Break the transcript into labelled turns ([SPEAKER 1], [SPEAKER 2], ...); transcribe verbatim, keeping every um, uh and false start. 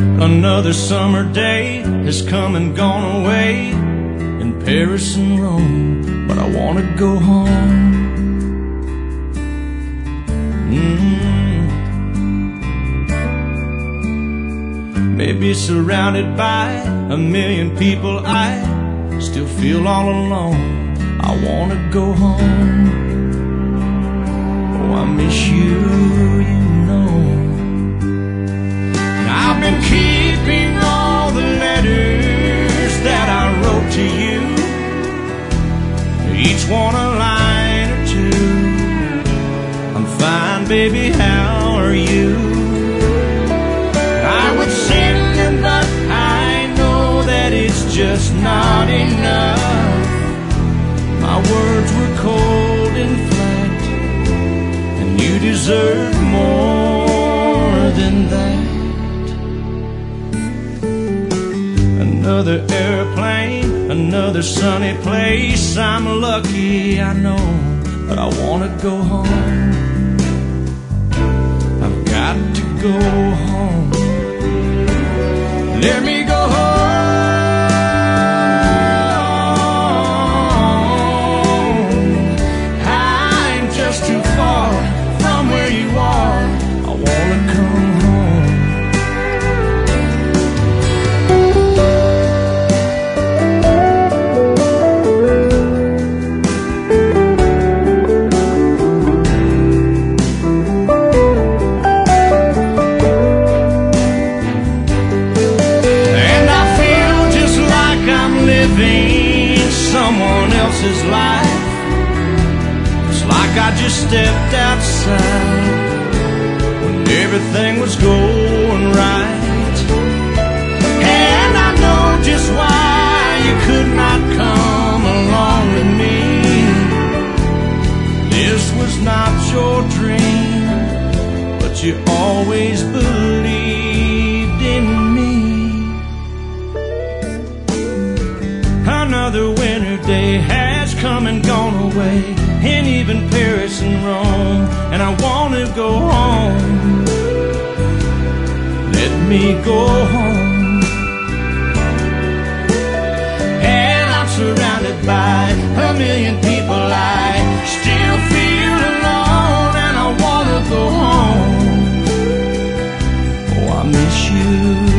[SPEAKER 1] Another summer day has come and gone away in Paris and Rome, but I want to go home. mm. Maybe surrounded by a million people, I still feel all alone. I want to go home. Oh, I miss you, you know. I've been keeping all the letters that I wrote to you, each one a line or two. I'm fine, baby, how are you? I would send them, but I know that it's just not enough. My words were cold and flat, and you deserve more than that. Another airplane, another sunny place. I'm lucky, I know, but I wanna go home. I've got to go home. Let me go home. I'm just too far from where you are. I wanna come home. Someone else's life. It's like I just stepped outside when everything was going right. And I know just why you could not come along with me. This was not your dream, but you always believed in me. Another winter day has come and gone away in even Paris and Rome, and I want to go home. Let me go home. And I'm surrounded by a million people. I still feel alone, and I want to go home. Oh, I miss you.